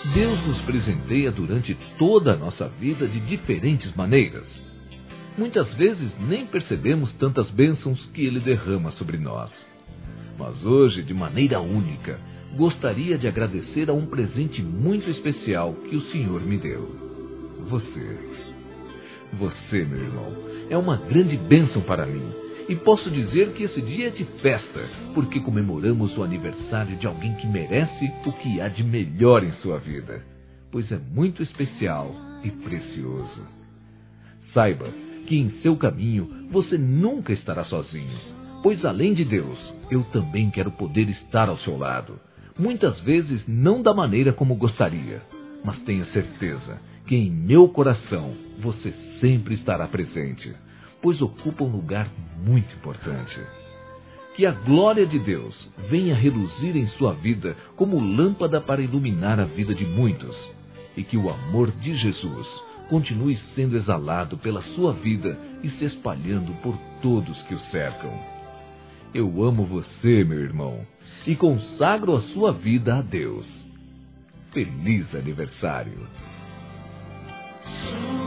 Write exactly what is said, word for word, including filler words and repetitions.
Deus nos presenteia durante toda a nossa vida de diferentes maneiras. Muitas vezes nem percebemos tantas bênçãos que Ele derrama sobre nós. Mas hoje, de maneira única, gostaria de agradecer a um presente muito especial que o Senhor me deu. Você. Você, meu irmão, é uma grande bênção para mim. E posso dizer que esse dia é de festa, porque comemoramos o aniversário de alguém que merece o que há de melhor em sua vida, pois é muito especial e precioso. Saiba que em seu caminho você nunca estará sozinho, pois além de Deus, eu também quero poder estar ao seu lado. Muitas vezes não da maneira como gostaria, mas tenha certeza que em meu coração você sempre estará presente, pois ocupa um lugar muito importante. Que a glória de Deus venha reluzir em sua vida como lâmpada para iluminar a vida de muitos, e que o amor de Jesus continue sendo exalado pela sua vida e se espalhando por todos que o cercam. Eu amo você, meu irmão, e consagro a sua vida a Deus. Feliz aniversário!